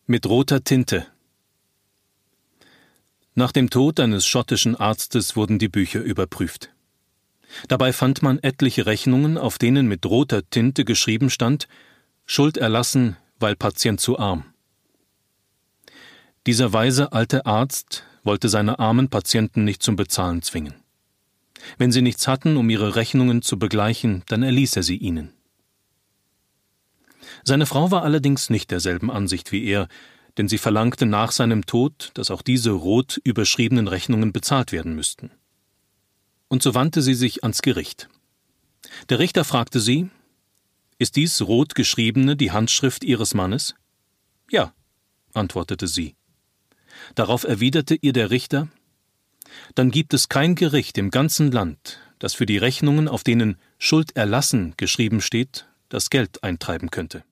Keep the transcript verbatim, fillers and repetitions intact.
Mit roter Tinte. Nach dem Tod eines schottischen Arztes wurden die Bücher überprüft. Dabei fand man etliche Rechnungen, auf denen mit roter Tinte geschrieben stand: Schuld erlassen, weil Patient zu arm. Dieser weise alte Arzt wollte seine armen Patienten nicht zum Bezahlen zwingen. Wenn sie nichts hatten, um ihre Rechnungen zu begleichen, dann erließ er sie ihnen. Seine Frau war allerdings nicht derselben Ansicht wie er, denn sie verlangte nach seinem Tod, dass auch diese rot überschriebenen Rechnungen bezahlt werden müssten. Und so wandte sie sich ans Gericht. Der Richter fragte sie: Ist dies rot geschriebene die Handschrift Ihres Mannes? Ja, antwortete sie. Darauf erwiderte ihr der Richter: Dann gibt es kein Gericht im ganzen Land, das für die Rechnungen, auf denen Schuld erlassen geschrieben steht, das Geld eintreiben könnte.